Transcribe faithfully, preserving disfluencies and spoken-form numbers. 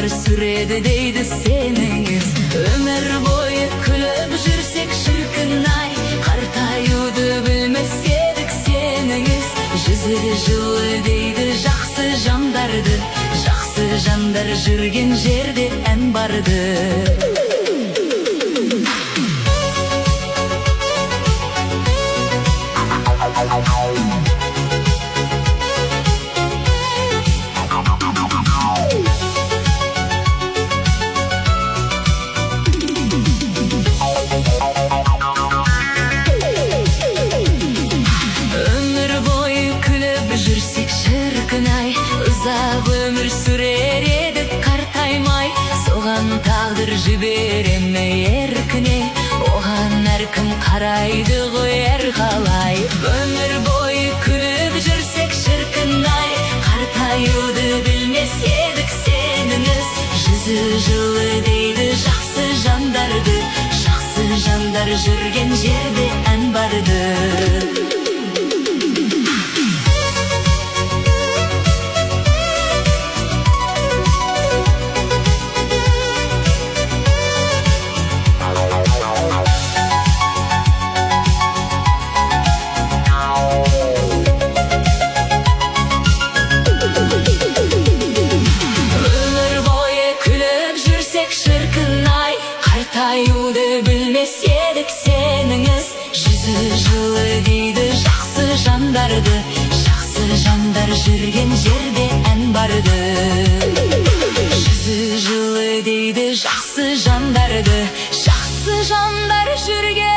өмір сүреді дейді сеніңіз. Өмір бойы күліп жүрсек шіркін-ай, қартаюды білмес едік сеніңіз. Жүзі жылы дейді жақсы жандарды, жақсы жандар жүрген жерде ән барды. Ұзақ өмір сүрер едік қартаймай, соған тағдыр жібере ме еркіне, оған әркім қарайды ғой әрқалай. Өмір бойы күліп жүрсек шіркін-ай, қартаюды білмес едік сеніңіз. Жүзі жылы дейді жақсы жандарды, жақсы жандар жүрген жерде ән барды. Шіркін-ай, қартаюды білмес едік сеніңіз. Жүзі жылы дейді жақсы жандарды, жақсы жандар жүрген жерде ән барды. Жүзі жылы дейді жақсы жандарды, жақсы жандар жүрген